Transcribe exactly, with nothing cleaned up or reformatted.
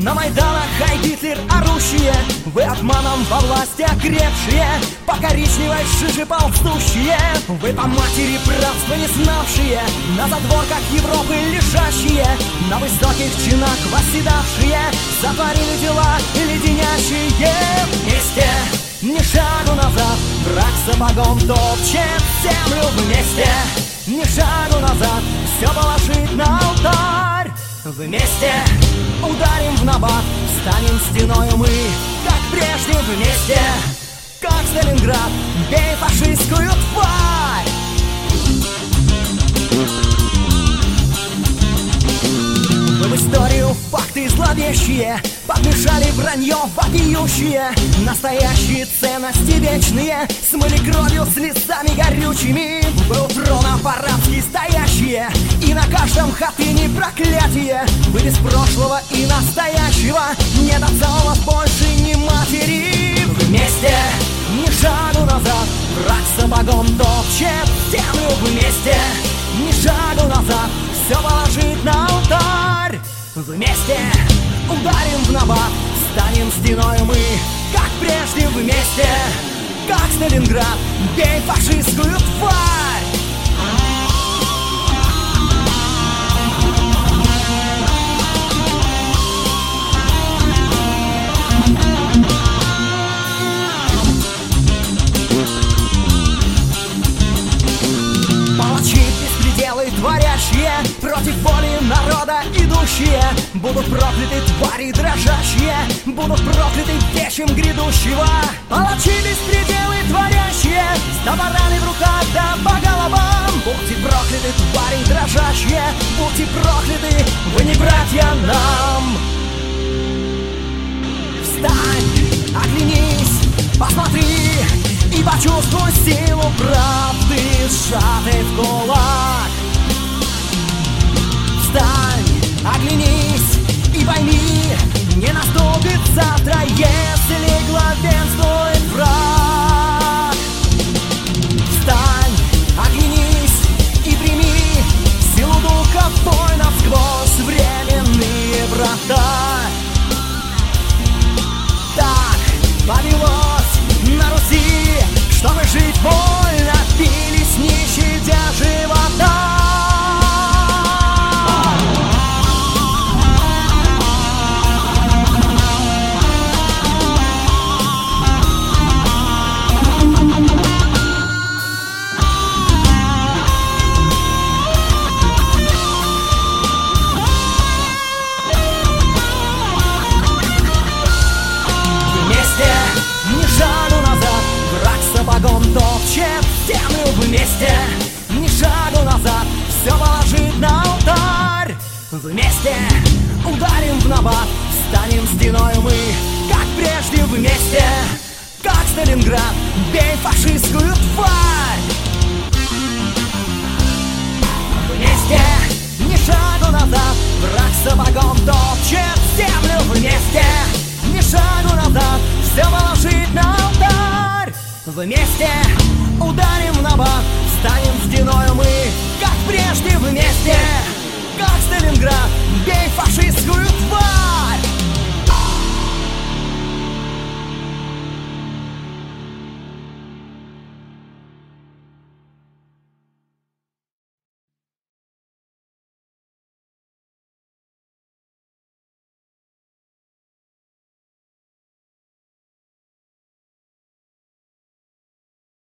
На Майданах хай Гитлер орущие, вы обманом во власти окрепшие, по коричневой жиже ползущие, вы по матери братства не знавшие, на задворках Европы лежащие, на высоких чинах восседавшие, сотворили дела леденящие. Вместе, ни шагу назад, враг сапогом топчет землю. Вместе, ни шагу назад, все положить на алтарь. Вместе ударим в набат, станем стеною мы, как прежде. Вместе, как Сталинград, бей фашистскую тварь. Вы в историю факты зловещие подмешали вранье вопиющие, настоящие ценности вечные смыли кровью слезами горючими. Вы у трона по-рабски стоящие, и на каждом хатыне проклятие. Вы без прошлого и настоящего, нет отца у вас больше ни матери. Вместе, ни шагу назад, враг сапогом топчет землю. Вместе, ни шагу назад, все положить на алтарь. Вместе ударим в набат, станем стеною мы, как прежде. Вместе, как Сталинград, бей фашистскую тварь. Палачи, беспределы творящие, против воли народа идущие, будут прокляты твари дрожащие, будут прокляты вечем грядущего. Палачи, беспределы творящие, с топорами в руках да по головам, будьте прокляты твари дрожащие, будьте прокляты, вы не братья нам. Встань, оглянись, посмотри и почувствуй силу правды, сжатой в кулак. Встань, оглянись и пойми, не наступит завтра, если главенствует враг. Встань, оглянись и прими силу духа воинов сквозь временные врата. Так повелось на Руси, чтобы жить вольно, бились не щадя живота. Сапогом топчет землю. Вместе, ни шагу назад, все положить на алтарь. Вместе ударим в набат, станем стеною мы, как прежде. Вместе, как Сталинград, бей фашистскую тварь. Вместе, ни шагу назад, враг сапогом топчет землю. Вместе, ни шагу назад, все положить на алтарь. Вместе ударим в набат, станем стеною мы, как прежде. Вместе, как Сталинград, бей фашистскую тварь.